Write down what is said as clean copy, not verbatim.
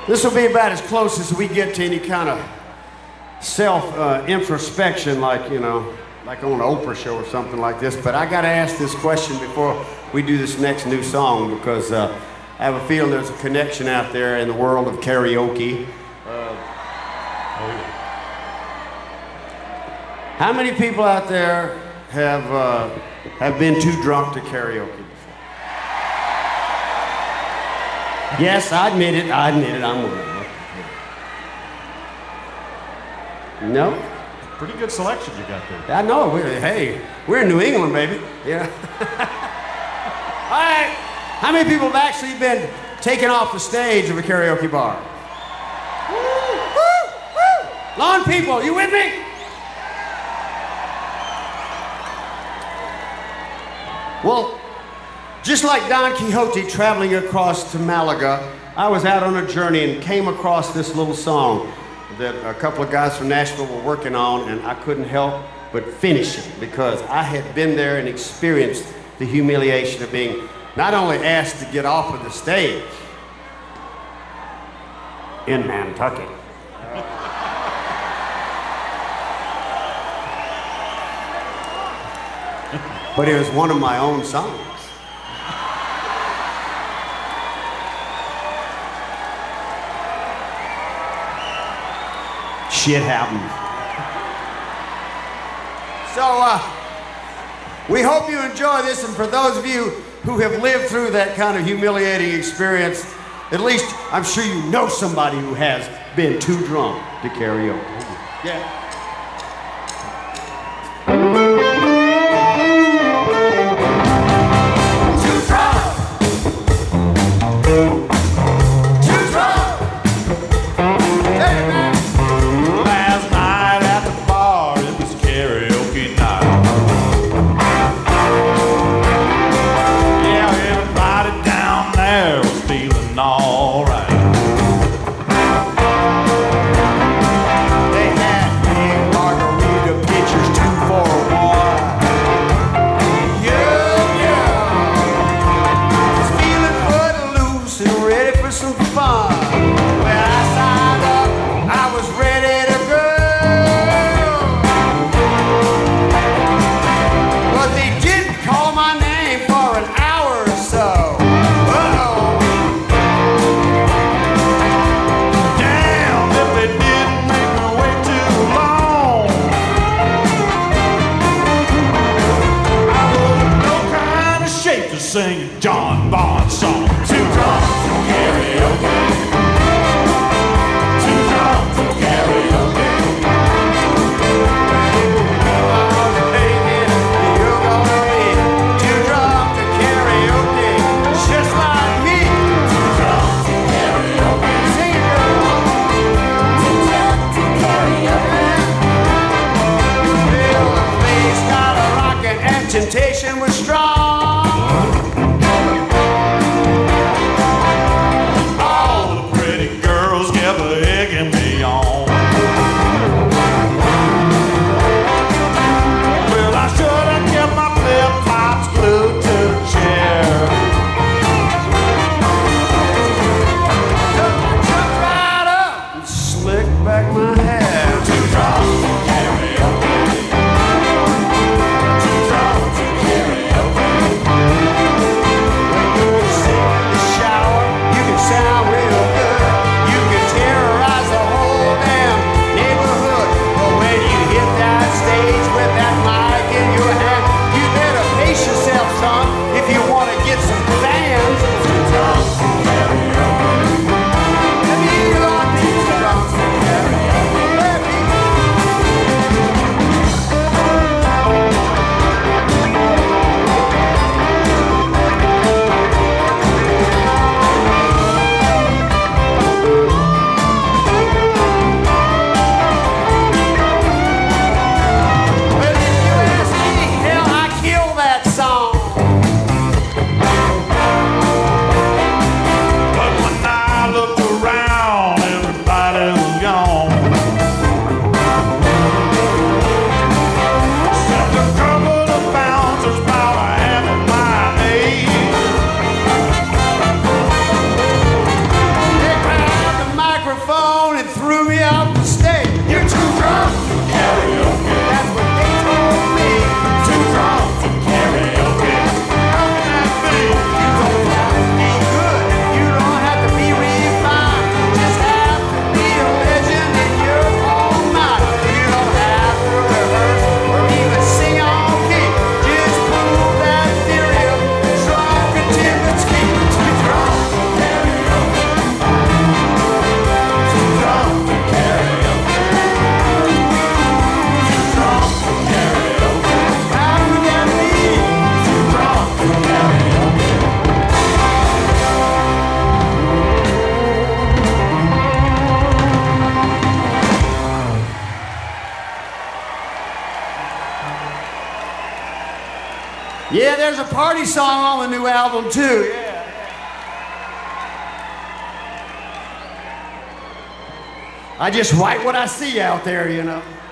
This will be about as close as we get to any kind of self-introspection, like, you know, like on an Oprah show or something like this. But I got to ask this question before we do this next new song, because I have a feeling there's a connection out there in the world of karaoke. How many people out there have been too drunk to karaoke before? Yes, I admit it, I'm one of them. No? Pretty good selection you got there. I know, we're in New England, baby. Yeah. All right, how many people have actually been taken off the stage of a karaoke bar? Woo, woo, woo! Lawn people, you with me? Well, just like Don Quixote traveling across to Malaga, I was out on a journey and came across this little song that a couple of guys from Nashville were working on, and I couldn't help but finish it because I had been there and experienced the humiliation of being not only asked to get off of the stage in Nantucket, but it was one of my own songs. Shit happened. So, we hope you enjoy this, and for those of you who have lived through that kind of humiliating experience, at least I'm sure you know somebody who has been too drunk to karaoke. Yeah. They had big margarita pitchers, 2 for $1. there's a party song on the new album too. Yeah. I just write what I see out there, you know.